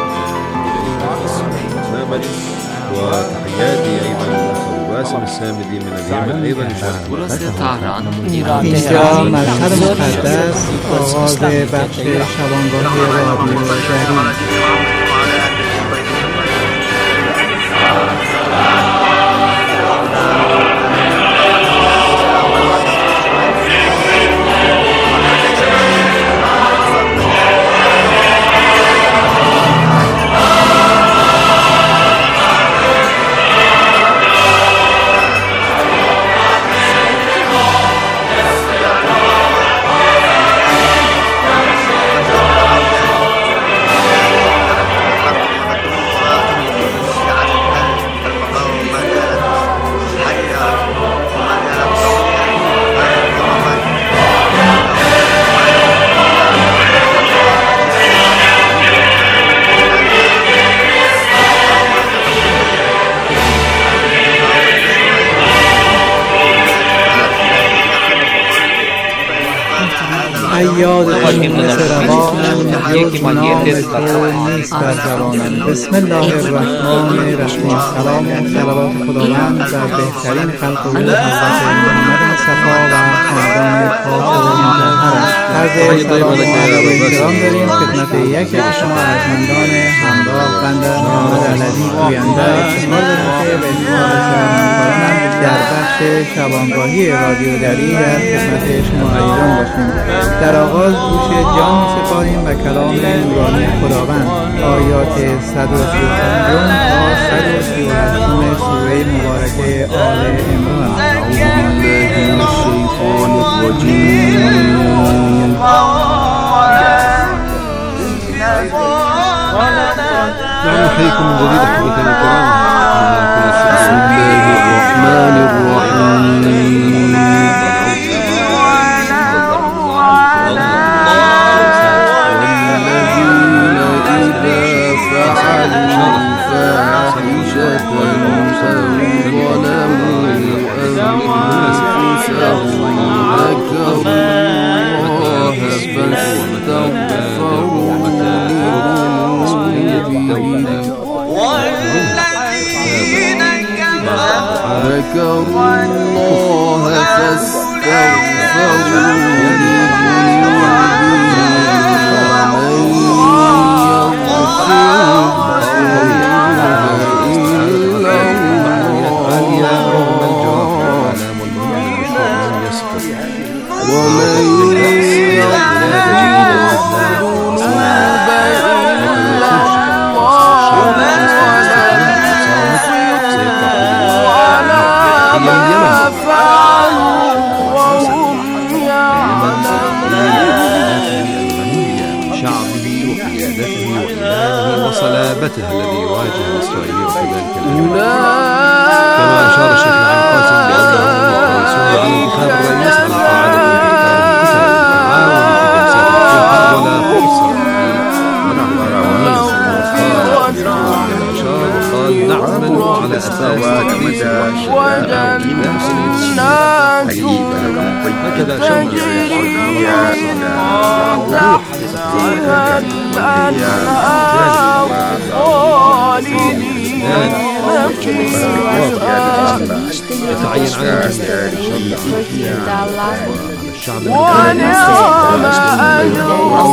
إليها. وتحياتي أيضا أبو باسم السامدي من اليمن أيضا يشارك. اینجا مشهد مقدس آغاز بخش شبانگاهی رادیو دری. یادتون مثل روان جز نام تو نیست در جوانم. بسم الله الرحمن الرحیم. سلام و صلوات خداوند بر بهترین خلق او حضرت محمد مصطفی و خاندان پاک و مطهرش. عرض سلام و ادب و احترام داریم خدمت یک یک شما ارجمندان همراه بنده محمد علوی گوینده. افتخار دارم که به اتفاق سلام‌آمیزانم در بخش شبانگاهی رادیو دری در خدمت شما عزیزان باشیم. در آغاز گوش جان سپاریم و کلام نورانی خداوند. آیات صد و سی و پنج تا صد و سی و هشت سوره مبارکه آل عمران. نحييكم من جديد أحبتنا الكرام. بسم الله الرحمن الرحيم. فاحشة ظلموا وصلابته الذي يواجه الإسرائيليين في ذلك الأيام. كما أشار الشيخ نعيم قاسم بأنهم يحرصون على انتخاب الرئيس على قاعدة انتخاب الكتل المعاون ولا فرصة وقال نعمل على أساس تكليف هكذا شمل يتعين على الشعب ونعم أجر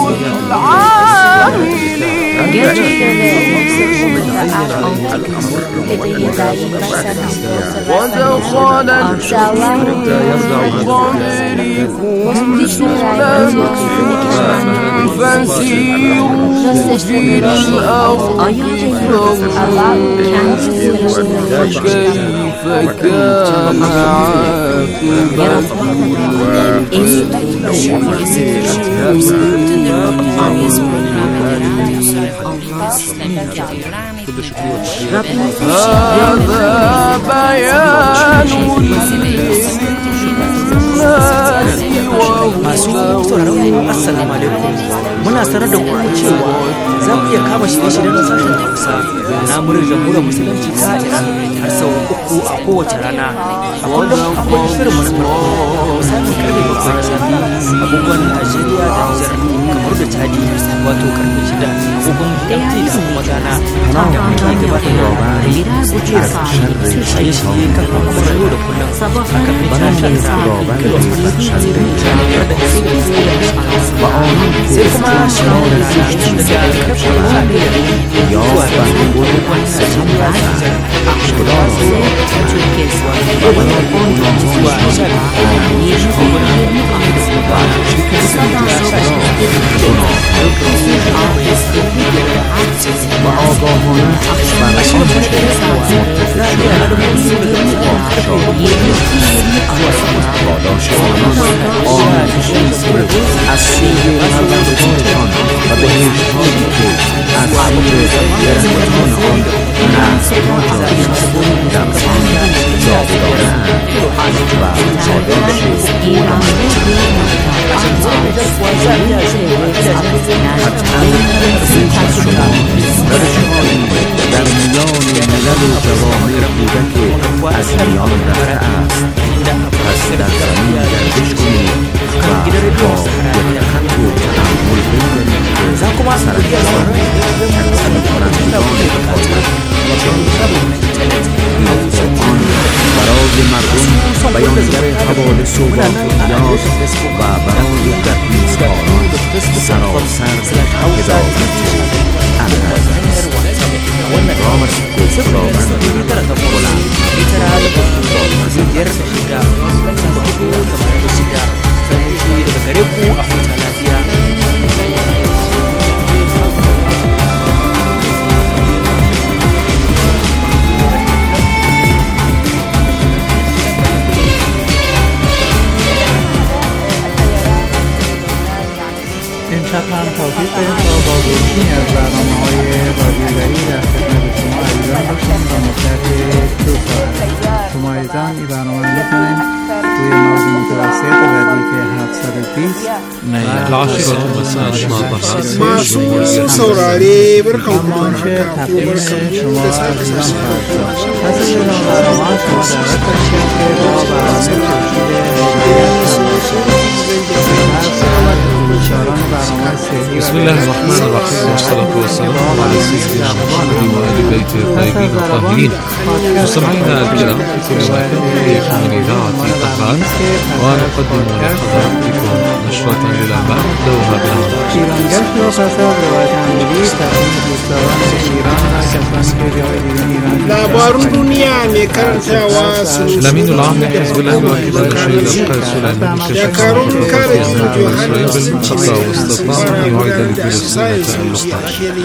ودخل فسيروا في الأرض كيف كان عاقبة هذا بيان masu sauraron assalamu alaikum muna sanar da ku cewa za ku iya kama shirye-shiryen na sashen Hausa na murar jamhuriyar musulunci ta Iran har sau uku a kowace rana a kullum akwai shirin mu na farko misalin karfe bakwai da safe agogon Najeriya da Nijar kamar da Chadi wato karfe shida agogon M T da kuma Ghana da muke gabatarwa da kuke shirye-shirye kan abubuwan yau da kullum a kafin shashen sa kilo sai kuma shirin da rana daga karfe zaɓe da zuwa da wani sashen ba a shugaba su ta cuke zuwa zuwa shan از سوی پروردگارتان و بهشت‌هایی که از سوی رحمتان آن نسل‌هایتان در آن جاودانه‌اند و پاداش قطعاً روح شما روش‌هایی در میان ملل و جوامع کودک از میان رفته است. پس در زمین گردش کنید و با دقت و تأمل بنگرید که سرانجام تنظیم کنندگان حکومت این قرآن برای مردم بیانگر حوادث و واقعیات و برای تدبیرکاران سراسر هدایت اندرز است. رامت خداوند امشب هم توفیق تا با گوشی از برنامه‌های رادیویی در خدمت شما عزیزان باشیم با مدت دو ساعت. شما عزیزان این برنامه رو می‌تونید روی موج متوسط ردیف هفتصد و بیست العاشرة مساء masu saurare barkan mu da که haka تقدیم kuma شما da sake عزیزان kasancewa خواهد شد. پس از این برنامه شما در رسال شد که با برنامه کشیده الله الرحمن الرحيم والصلاة والسلام على سيدنا محمد وآل بيته الطيبين الطاهرين. مستمعينا الكرام في كل مكان من إذاعة طهران، ونقدم لحضراتكم نشرة للأنباء نبدأها labarun duniya mai karantawa su الأمين العام لحزب الله الوحيد الشهيد القائد سليمان dakarun kare juyoyin بالمنطقة واستطاع أن يعيد لفلسطين اللقطة.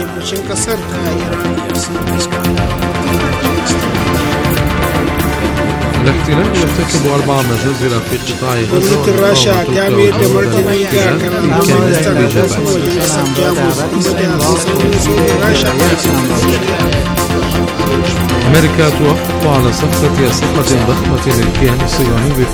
الاحتلال يرتكب أربع مجازر في قطاع غزة الراشا تعمير دمرتني كان أمريكا توافق على صفقة صفقة ضخمة للكيان الصهيوني